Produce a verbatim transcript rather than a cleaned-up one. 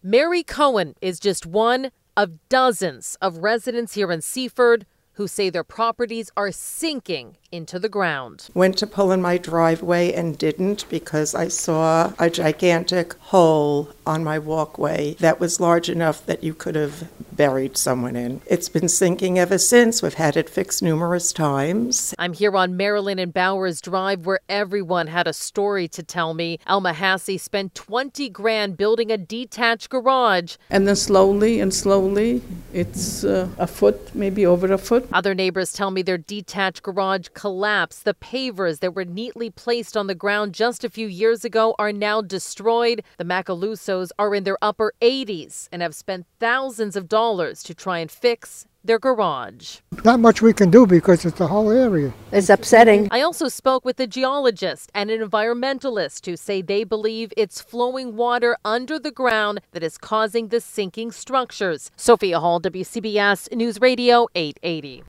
Mary Cohen is just one of dozens of residents here in Seaford who say their properties are sinking into the ground. Went to pull in my driveway and didn't because I saw a gigantic hole on my walkway that was large enough that you could have buried someone in. It's been sinking ever since. We've had it fixed numerous times. I'm here on Maryland and Bowers Drive where everyone had a story to tell me. Alma Hassey spent twenty grand building a detached garage. And then slowly and slowly, it's uh, a foot, maybe over a foot. Other neighbors tell me their detached garage collapsed. The pavers that were neatly placed on the ground just a few years ago are now destroyed. The Macalusos are in their upper eighties and have spent thousands of dollars to try and fix their garage. Not much we can do because it's the whole area. It's upsetting. I also spoke with a geologist and an environmentalist who say they believe it's flowing water under the ground that is causing the sinking structures. Sophia Hall, W C B S News Radio eight eighty.